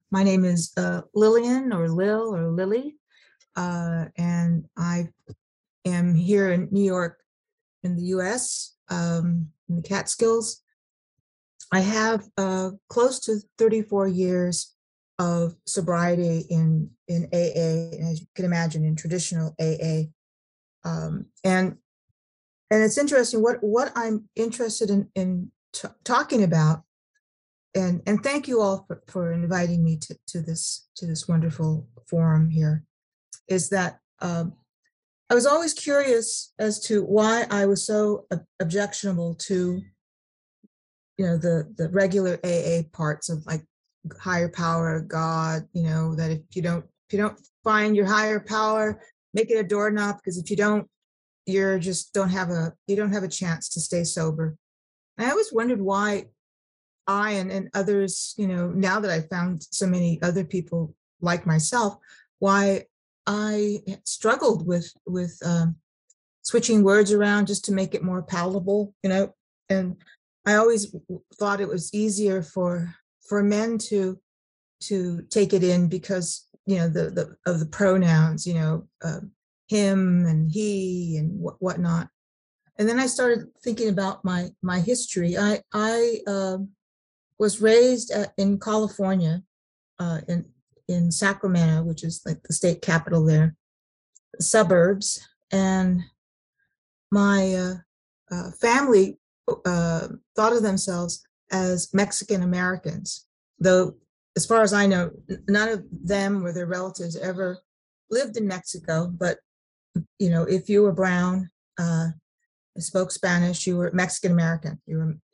My name is Lillian or Lil or Lily, and I am here in New York in the US, in the Catskills. I have close to 34 years of sobriety in AA, and as you can imagine, in traditional AA. And it's interesting what I'm interested in talking about. And thank you all for inviting me to this wonderful forum here. Is that I was always curious as to why I was so objectionable to the regular AA parts of like higher power, God. That if you don't find your higher power, make it a doorknob, because if you don't, you're just don't have a chance to stay sober. And I always wondered why and others, now that I found so many other people like myself, why I struggled with switching words around just to make it more palatable. And I always thought it was easier for men to take it in because the of the pronouns, him and he and whatnot. And then I started thinking about my history. I was raised in California, in Sacramento, which is like the state capital there, suburbs, and my family thought of themselves as Mexican Americans, though, as far as I know, none of them or their relatives ever lived in Mexico. But if you were brown, spoke Spanish, you were Mexican American.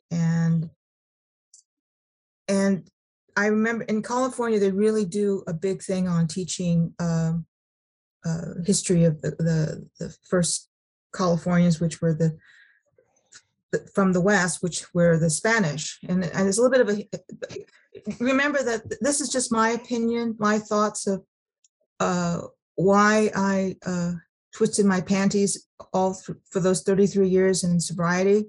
And I remember in California, they really do a big thing on teaching history of the first Californians, which were from the West, which were the Spanish. And there's a little bit of remember that this is just my opinion, my thoughts of why I twisted my panties for those 33 years in sobriety.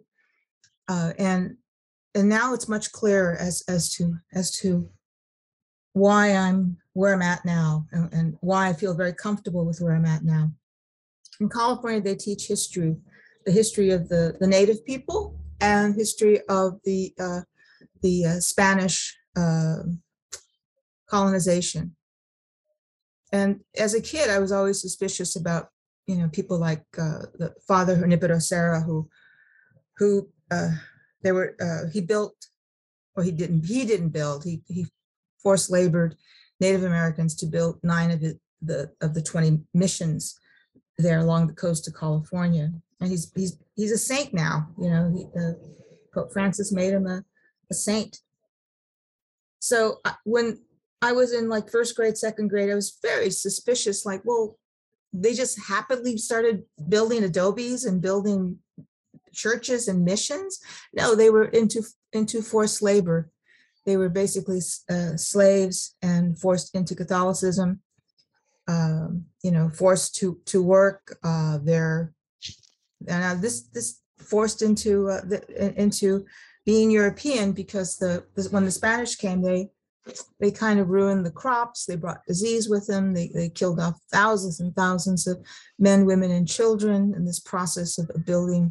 And now it's much clearer as to why I'm where I'm at now, and why I feel very comfortable with where I'm at now. In California, they teach the history of the native people and history of the Spanish colonization. And as a kid, I was always suspicious about people like the Father Junipero Serra, who they were he built, or he didn't build, he forced labored Native Americans to build 9 of the 20 missions there along the coast of California. And he's a saint now. Pope Francis made him a saint. So when I was in like first grade, second grade, I was very suspicious. Like, well, they just happily started building adobes and building churches and missions. No, they were into forced labor. They were basically slaves and forced into Catholicism. Forced to work. This forced into being European, because when the Spanish came, they kind of ruined the crops. They brought disease with them. They killed off thousands and thousands of men, women, and children in this process of building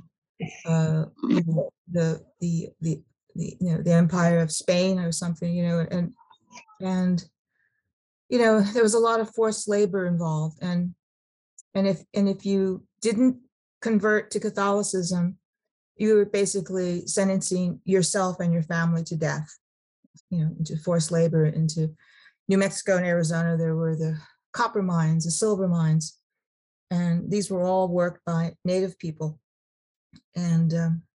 the Empire of Spain or something. And there was a lot of forced labor involved. And if you didn't convert to Catholicism, you were basically sentencing yourself and your family to death, into forced labor. Into New Mexico and Arizona, there were the copper mines, the silver mines, and these were all worked by Native people. And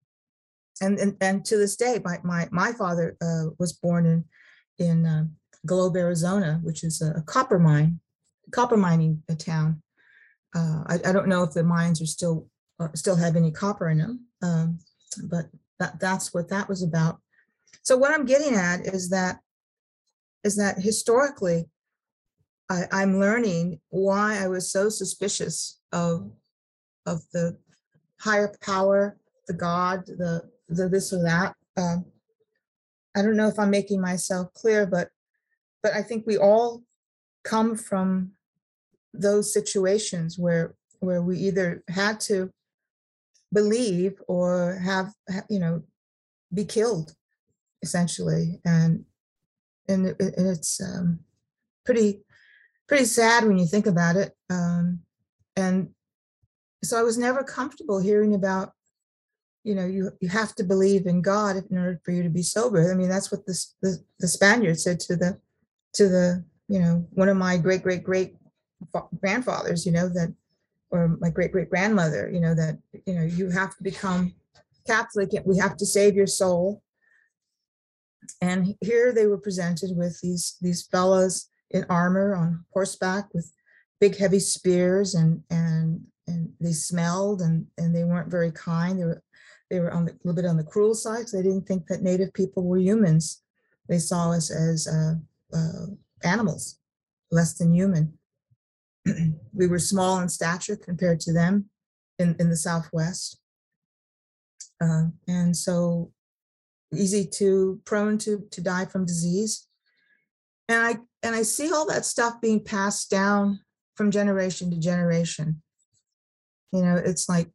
to this day, my father was born in Globe, Arizona, which is a copper mining town. I don't know if the mines still have any copper in them, but that's what that was about. So what I'm getting at is that historically, I'm learning why I was so suspicious of the higher power, the God, the this or that. I don't know if I'm making myself clear, but but I think we all come from those situations where we either had to believe or be killed essentially, and it's pretty pretty sad when you think about it. And so I was never comfortable hearing about, you have to believe in God in order for you to be sober. I mean, that's what the Spaniard said to the one of my great great great grandfathers, that, or my great great grandmother, that you have to become Catholic, and we have to save your soul. And here they were presented with these fellows in armor on horseback with big heavy spears, and they smelled, and they weren't very kind. They were a little bit on the cruel side, because they didn't think that Native people were humans. They saw us as animals, less than human. We were small in stature compared to them in the Southwest, and so prone to die from disease. And I see all that stuff being passed down from generation to generation. It's like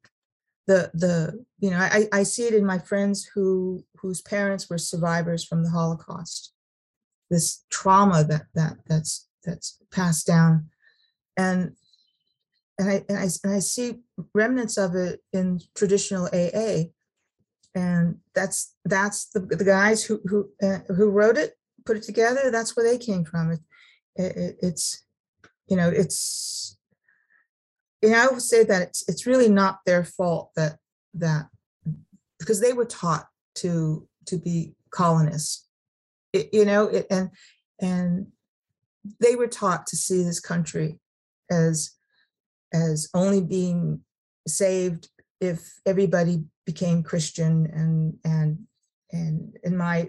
I see it in my friends whose parents were survivors from the Holocaust. This trauma that's passed down, and I see remnants of it in traditional AA. And that's the guys who wrote it, put it together. That's where they came from. It's I would say that it's really not their fault that because they were taught to be colonists, and they were taught to see this country as only being saved if everybody became Christian, and in my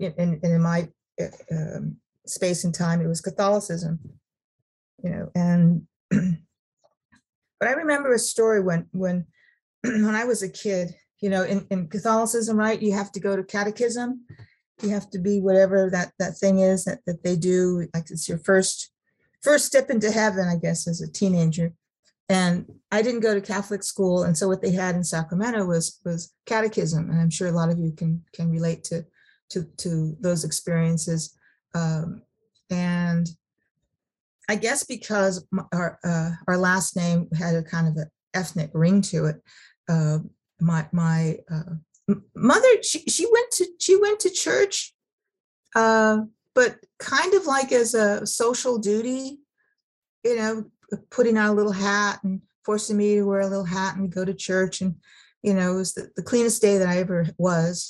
space and time, it was Catholicism, and but I remember a story when I was a kid, in Catholicism, right? You have to go to catechism. You have to be whatever that thing is that they do. Like, it's your first step into heaven, I guess, as a teenager. And I didn't go to Catholic school, and so what they had in Sacramento was catechism, and I'm sure a lot of you can relate to those experiences. And I guess because our last name had a kind of an ethnic ring to it, my mother, she went to church, but kind of like as a social duty, putting on a little hat and forcing me to wear a little hat and go to church. And, it was the cleanest day that I ever was,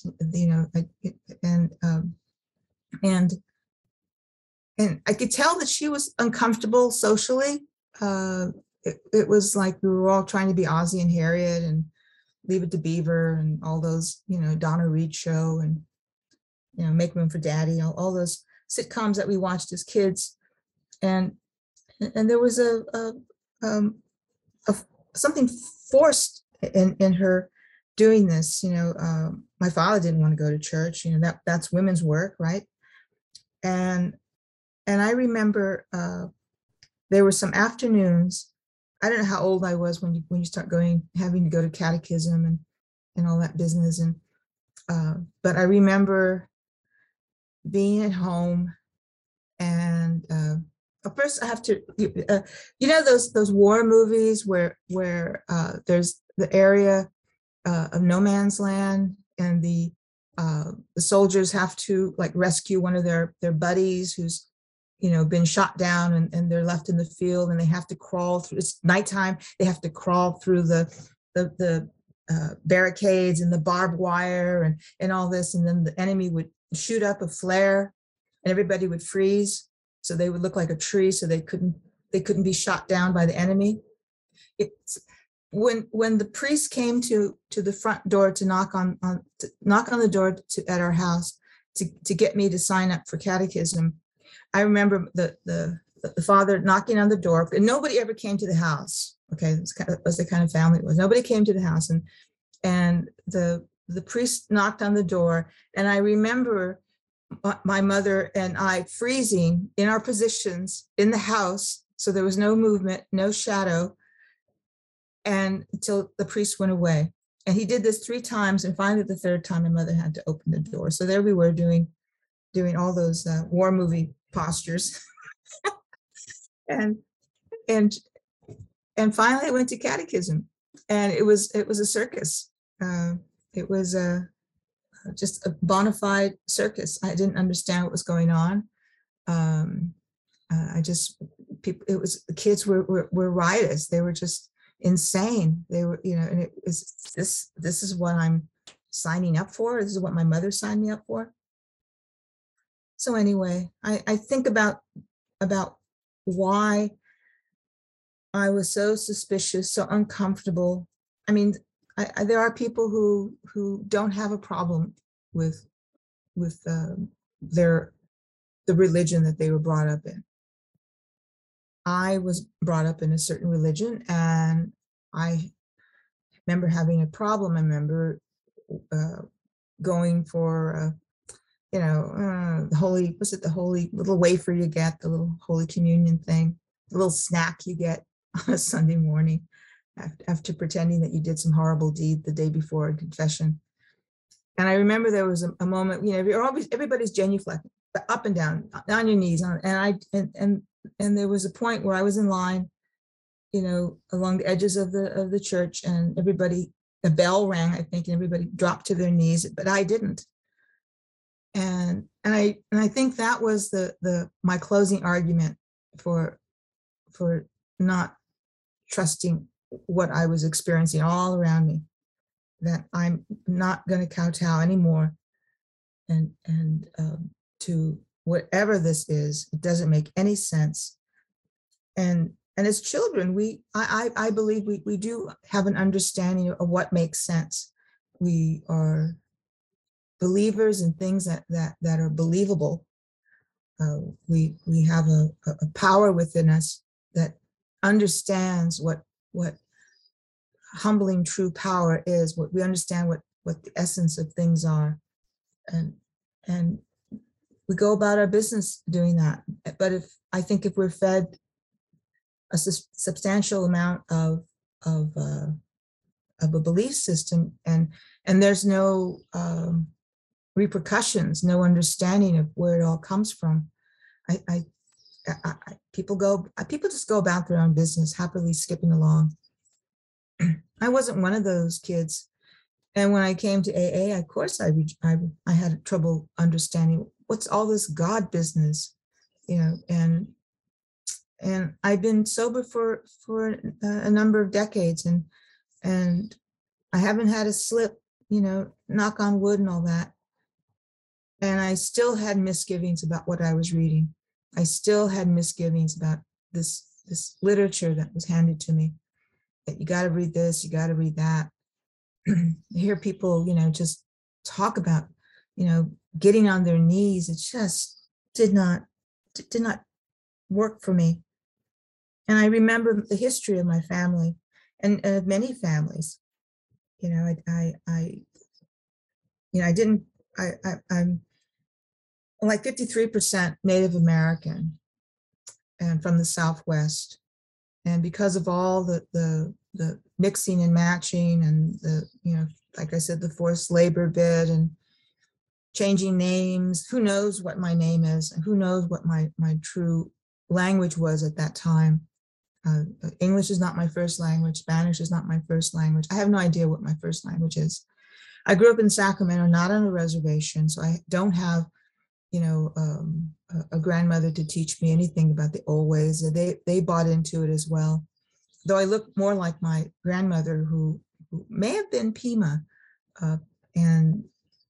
and I could tell that she was uncomfortable socially. It was like we were all trying to be Ozzie and Harriet and Leave It to Beaver and all those, Donna Reed Show and, Make Room for Daddy, all those sitcoms that we watched as kids. And there was something forced in her doing this. My father didn't want to go to church. That's women's work, right? And I remember there were some afternoons. I don't know how old I was when you start having to go to catechism and all that business. And but I remember being at home, and first I have to, those war movies where there's the area of no man's land, and the soldiers have to like rescue one of their buddies who's been shot down, and they're left in the field, and they have to crawl through. It's nighttime. They have to crawl through the barricades and the barbed wire and all this, and then the enemy would shoot up a flare, and everybody would freeze, so they would look like a tree, so they couldn't be shot down by the enemy. It's when the priest came to the front door to knock on the door at our house to get me to sign up for catechism. I remember the father knocking on the door, and nobody ever came to the house. Okay, it was the kind of family it was. Nobody came to the house, and the priest knocked on the door, and I remember my mother and I freezing in our positions in the house. So there was no movement, no shadow, and until the priest went away. And he did this 3 times. And finally, the third time, my mother had to open the door. So there we were doing all those war movie postures. and and and finally, I went to catechism, and it was a circus. Uh, it was just a bona fide circus. I didn't understand what was going on. Um, I just people. It was the kids were riotous. They were just insane. They were, and it was this. This is what I'm signing up for. This is what my mother signed me up for. So anyway, I think about why I was so suspicious, so uncomfortable. I mean, there are people who don't have a problem with their the religion that they were brought up in. I was brought up in a certain religion, and I remember having a problem. I remember uh, going for the holy, was it the holy little wafer you get, the little holy communion thing, the little snack you get on a Sunday morning after pretending that you did some horrible deed the day before confession. And I remember there was a moment, everybody's genuflecting up and down on your knees, and there was a point where I was in line, along the edges of the church, and the bell rang, I think, and everybody dropped to their knees, but I didn't. And I think that was the my closing argument for not trusting what I was experiencing all around me, that I'm not going to kowtow anymore, and to whatever this is. It doesn't make any sense. And as children, I believe we do have an understanding of what makes sense. We are believers in things that are believable. We have a power within us that understands what humbling true power is. What we understand what the essence of things are, and and we go about our business doing that. But if we're fed a substantial amount of a belief system, and there's no repercussions, no understanding of where it all comes from. I, I, people just go about their own business, happily skipping along. I wasn't one of those kids. And when I came to AA, of course, I had trouble understanding what's all this God business, and I've been sober for a number of decades, and I haven't had a slip, knock on wood and all that. And I still had misgivings about what I was reading. I still had misgivings about this literature that was handed to me, that you got to read this, you got to read that. Hear people, just talk about, getting on their knees. It just did not work for me. And I remember the history of my family, and of many families. I didn't. I'm like 53% Native American, and from the Southwest. And because of all the mixing and matching, and like I said, the forced labor bid, and changing names, who knows what my name is, and who knows what my true language was at that time. English is not my first language. Spanish is not my first language. I have no idea what my first language is. I grew up in Sacramento, not on a reservation, so I don't have, a grandmother to teach me anything about the old ways. They bought into it as well. Though I look more like my grandmother, who may have been Pima, uh, and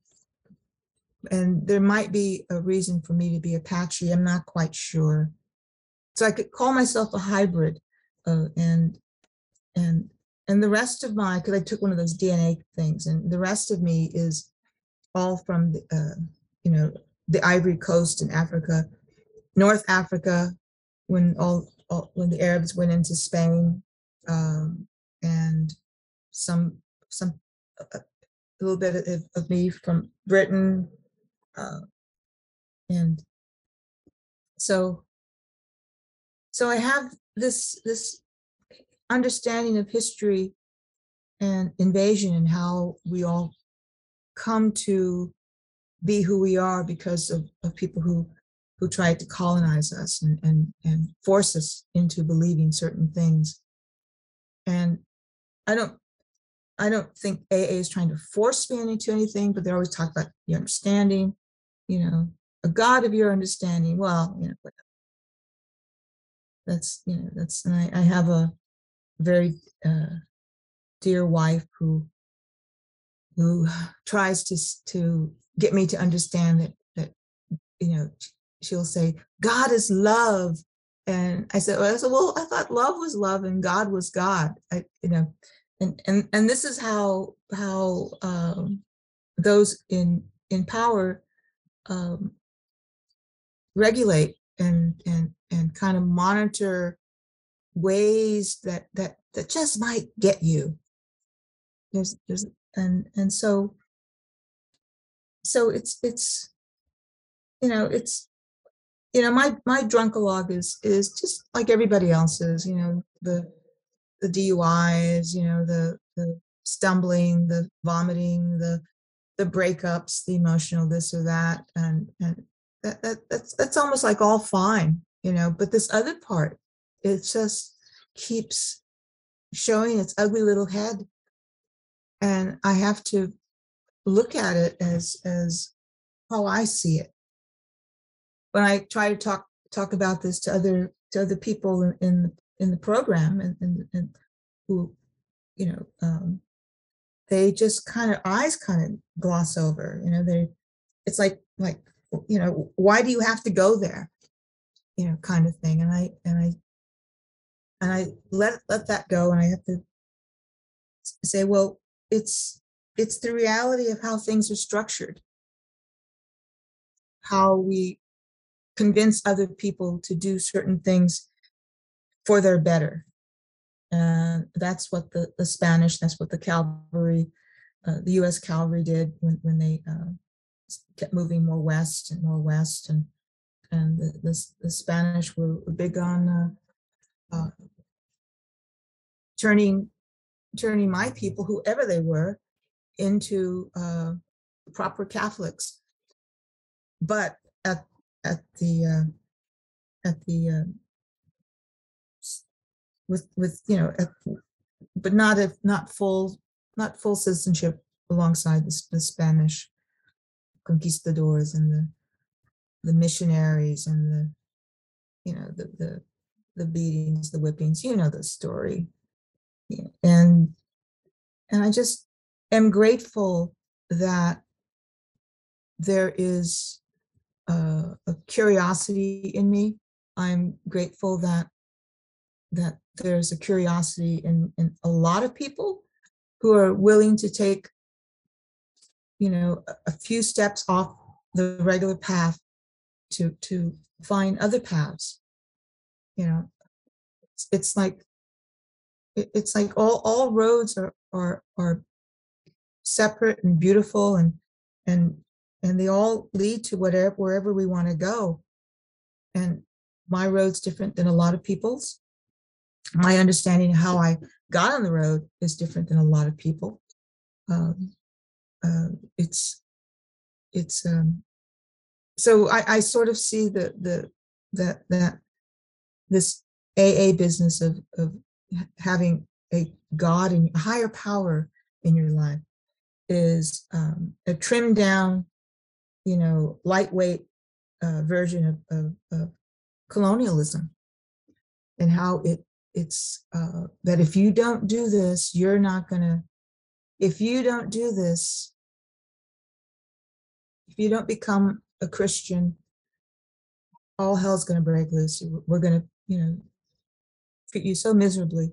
there might be a reason for me to be Apache. I'm not quite sure. So I could call myself a hybrid, and and the rest of because I took one of those DNA things, and the rest of me is all from the Ivory Coast in Africa, North Africa, when when the Arabs went into Spain, and some a little bit of me from Britain, And so so I have this understanding of history and invasion and how we all come to be who we are because of people who tried to colonize us and force us into believing certain things. And I don't I don't think AA is trying to force me into anything, but they always talk about the understanding, a God of your understanding. Well, that's, and I have a very dear wife who tries to get me to understand that you know she'll say God is love, and well, I thought love was love and God was God. And this is how those in power um, regulate and kind of monitor ways that just might get you. There's and so it's it's my drunkalogue is just like everybody else's. The DUIs, the stumbling, the vomiting, the breakups, the emotional this or that, and that's almost like all fine, but this other part, it just keeps showing its ugly little head, and I have to look at it as how I see it. When I try to talk about this to other people in the program, and who you know they just kind of eyes kind of gloss over, they it's like why do you have to go there, kind of thing, and I let that go, and I have to say, well, it's the reality of how things are structured, how we convince other people to do certain things for their better. And that's what the Spanish, that's what the cavalry, the U.S. cavalry did when they kept moving more west and more west, and the Spanish were big on uh, turning my people, whoever they were, into proper Catholics. But at at the at the with but not full citizenship alongside the Spanish conquistadors and the missionaries and the beatings, the whippings. The story. Yeah. And I just am grateful that there is a curiosity in me. I'm grateful that there's a curiosity in a lot of people who are willing to take a few steps off the regular path to find other paths. It's like all roads are separate and beautiful, and they all lead to wherever we want to go. And my road's different than a lot of people's. My understanding of how I got on the road is different than a lot of people. Um, it's so I sort of see that this AA business of having a God and a higher power in your life is a trimmed down, lightweight version of colonialism, and how it's that if you don't do this, you're not gonna. If you don't do this, if you don't become a Christian, all hell's gonna break loose. We're gonna, treat you so miserably.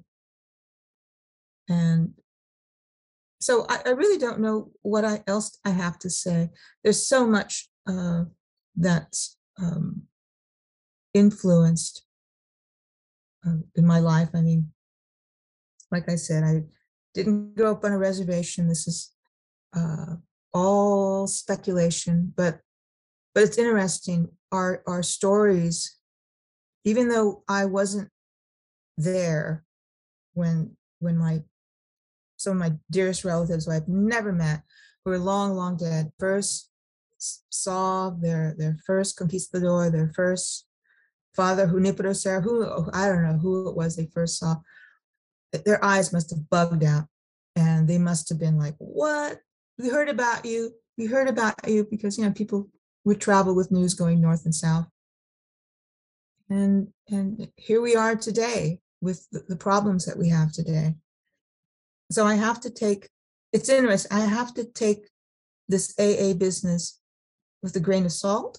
And so I really don't know what else I have to say. There's so much that's influenced in my life. I mean, like I said, I didn't grow up on a reservation. This is uh, all speculation, but But it's interesting, our stories, even though I wasn't there when my some of my dearest relatives who I've never met, who are long, long dead, first saw their first conquistador, their first father, Junipero Serra, who I don't know who it was they first saw. Their eyes must have bugged out, and they must have been like, "What? We heard about you. We heard about you," because people would travel with news going north and south, and here we are today with the problems that we have today. So I have to take. It's interesting. I have to take this AA business with a grain of salt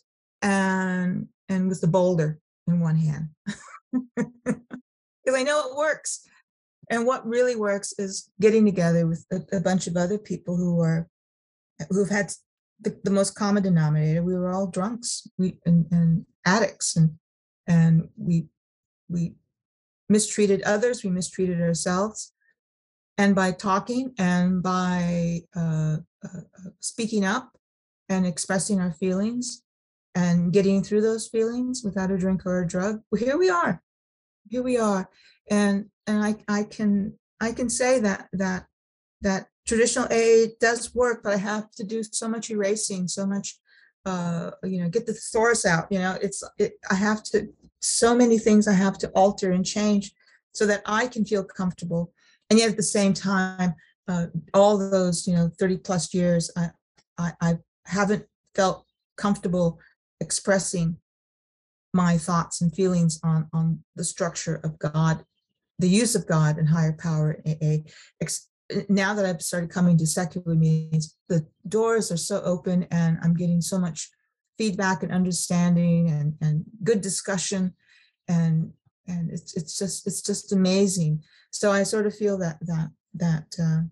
and with the boulder in one hand because I know it works. And what really works is getting together with a bunch of other people who've had the most common denominator. We were all drunks, and addicts, and we mistreated others, we mistreated ourselves, and by talking and by speaking up and expressing our feelings and getting through those feelings without a drink or a drug, well, here we are, and I can say that traditional AA does work, but I have to do so much erasing, so much, get the thesaurus out. I have to, so many things I have to alter and change so that I can feel comfortable, and yet at the same time, all those 30 plus years, I haven't felt comfortable expressing my thoughts and feelings on the structure of God, the use of God and higher power in AA. Now that I've started coming to secular meetings, the doors are so open, and I'm getting so much feedback and understanding and good discussion, and it's just amazing. So I sort of feel that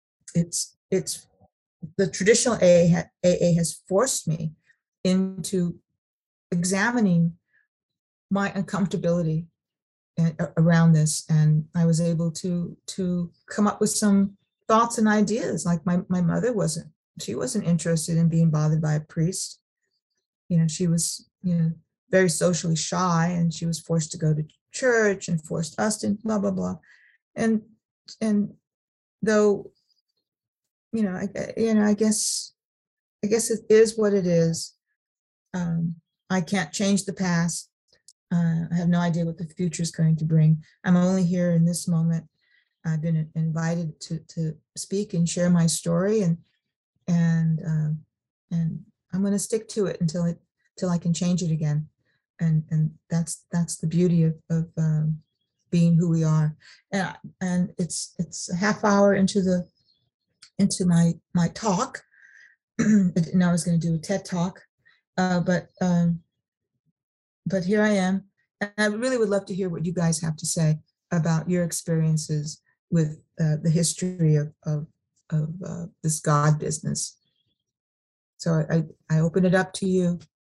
it's the traditional AA has forced me into examining my uncomfortability around this, and I was able to come up with some thoughts and ideas. Like my mother wasn't interested in being bothered by a priest. She was very socially shy, and she was forced to go to church and forced us to blah blah blah. And and though I guess it is what it is. I can't change the past. I have no idea what the future is going to bring. I'm only here in this moment. I've been invited to speak and share my story, and I'm going to stick to it until I can change it again. And that's the beauty of being who we are. And it's a half hour into my talk. And I was going to do a TED talk, but here I am. And I really would love to hear what you guys have to say about your experiences with the history of this God business. So I open it up to you.